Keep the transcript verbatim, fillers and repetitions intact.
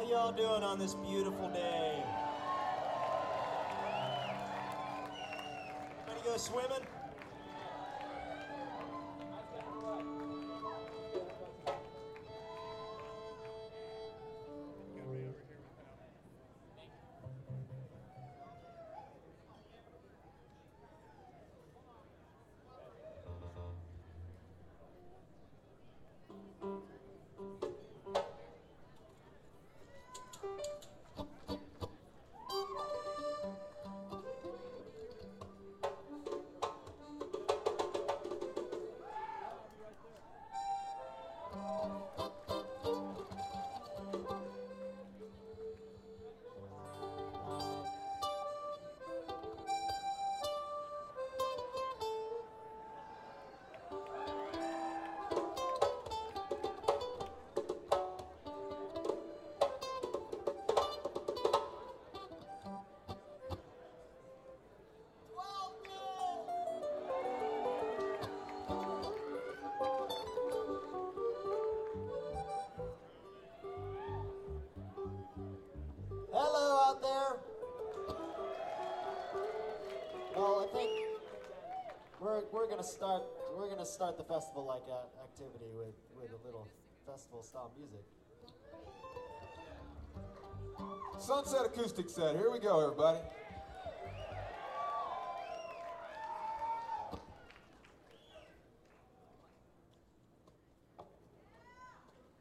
y'all doing on this beautiful day? Ready to go swimming? Hello out there. Well, I think we're we're gonna start we're gonna start the festival like uh, activity with with a little festival style music. Sunset acoustic set. Here we go, everybody.